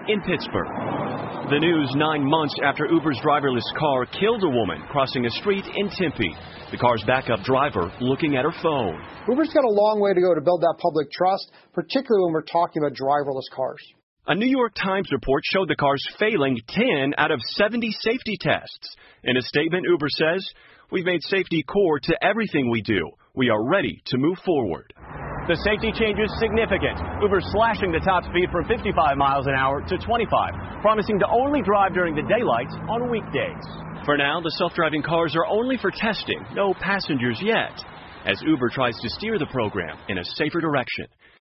in Pittsburgh. The news 9 months after Uber's driverless car killed a woman crossing a street in Tempe. The car's backup driver looking at her phone. Uber's got a long way to go to build that public trust, particularly when we're talking about driverless cars. A New York Times report showed the cars failing 10 out of 70 safety tests. In a statement, Uber says, "We've made safety core to everything we do. We are ready to move forward." The safety change is significant. Uber's slashing the top speed from 55 miles an hour to 25, promising to only drive during the daylight on weekdays. For now, the self-driving cars are only for testing, no passengers yet, as Uber tries to steer the program in a safer direction.